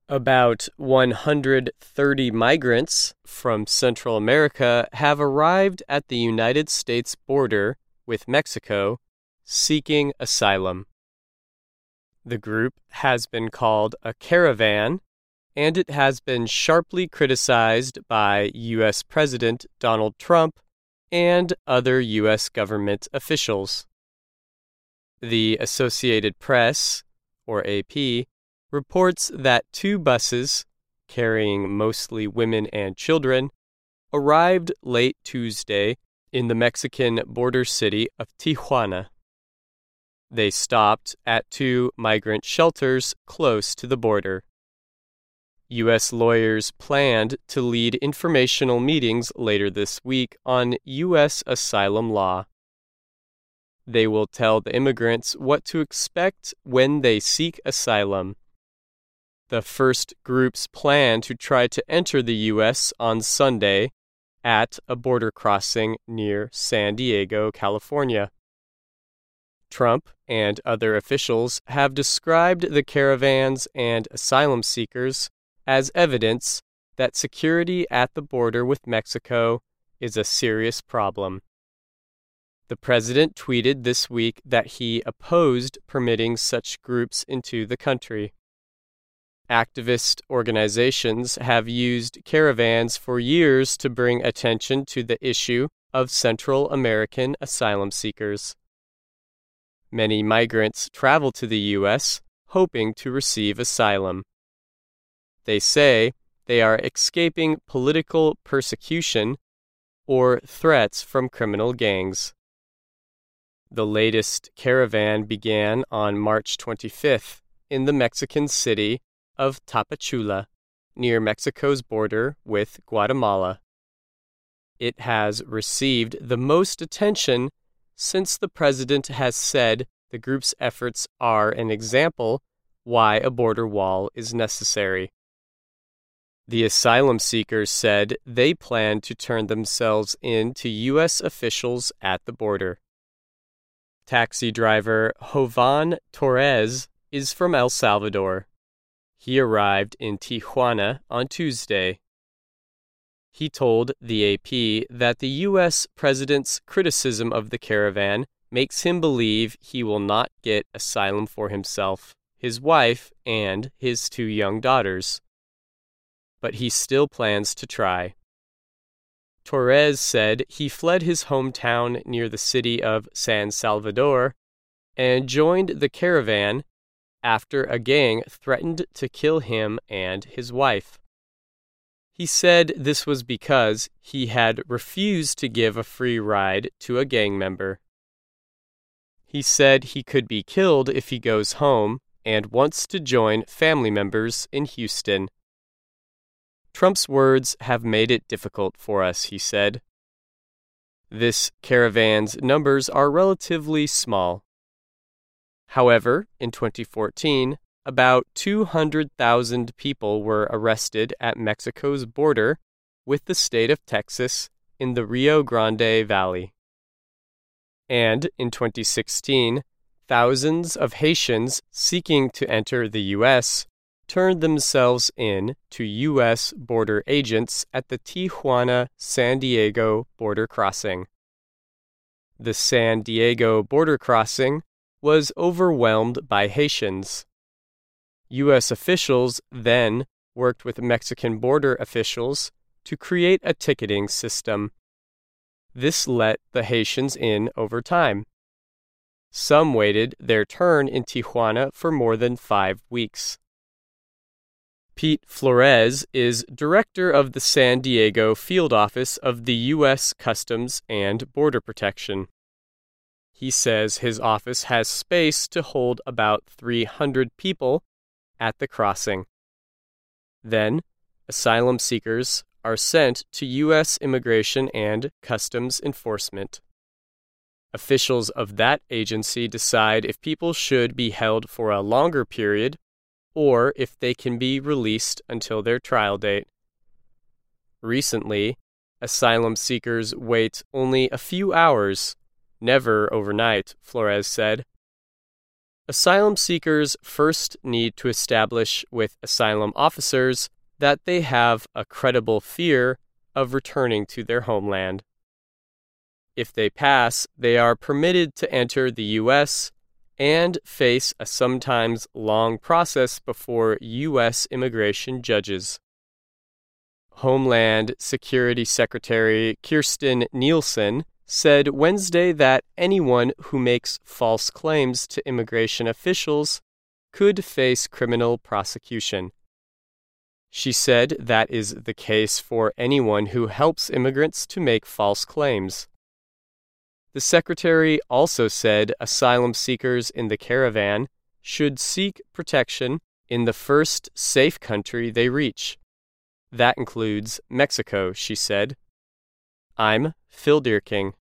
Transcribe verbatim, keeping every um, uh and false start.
About one hundred thirty migrants from Central America have arrived at the United States border with Mexico seeking asylum. The group has been called a caravan, and it has been sharply criticized by U S President Donald Trump and other U S government officials. The Associated Press, or A P, reports that two buses, carrying mostly women and children, arrived late Tuesday in the Mexican border city of Tijuana. They stopped at two migrant shelters close to the border. U S lawyers planned to lead informational meetings later this week on U S asylum law. They will tell the immigrants what to expect when they seek asylum. The first groups plan to try to enter the U S on Sunday at a border crossing near San Diego, California. Trump and other officials have described the caravans and asylum seekers as evidence that security at the border with Mexico is a serious problem. The president tweeted this week that he opposed permitting such groups into the country. Activist organizations have used caravans for years to bring attention to the issue of Central American asylum seekers. Many migrants travel to the U S hoping to receive asylum. They say they are escaping political persecution or threats from criminal gangs. The latest caravan began on March twenty-fifth in the Mexican city of Tapachula, near Mexico's border with Guatemala. It has received the most attention since the president has said the group's efforts are an example why a border wall is necessary. The asylum seekers said they plan to turn themselves in to U S officials at the border. Taxi driver Jovan Torres is from El Salvador. He arrived in Tijuana on Tuesday. He told the A P that the U S president's criticism of the caravan makes him believe he will not get asylum for himself, his wife, and his two young daughters. But he still plans to try. Torres said he fled his hometown near the city of San Salvador and joined the caravan after a gang threatened to kill him and his wife. He said this was because he had refused to give a free ride to a gang member. He said he could be killed if he goes home and wants to join family members in Houston. Trump's words have made it difficult for us, he said. This caravan's numbers are relatively small. However, in twenty fourteen, about two hundred thousand people were arrested at Mexico's border with the state of Texas in the Rio Grande Valley. And in twenty sixteen, thousands of Haitians seeking to enter the U S turned themselves in to U S border agents at the Tijuana-San Diego border crossing. The San Diego border crossing was overwhelmed by Haitians. U S officials then worked with Mexican border officials to create a ticketing system. This let the Haitians in over time. Some waited their turn in Tijuana for more than five weeks. Pete Flores is director of the San Diego field office of the U S Customs and Border Protection. He says his office has space to hold about three hundred people at the crossing. Then, asylum seekers are sent to U S Immigration and Customs Enforcement. Officials of that agency decide if people should be held for a longer period or if they can be released until their trial date. Recently, asylum seekers wait only a few hours, never overnight, Flores said. Asylum seekers first need to establish with asylum officers that they have a credible fear of returning to their homeland. If they pass, they are permitted to enter the U S and face a sometimes long process before U S immigration judges. Homeland Security Secretary Kirstjen Nielsen said Wednesday that anyone who makes false claims to immigration officials could face criminal prosecution. She said that is the case for anyone who helps immigrants to make false claims. The secretary also said asylum seekers in the caravan should seek protection in the first safe country they reach. That includes Mexico, she said. I'm Phil Deerking.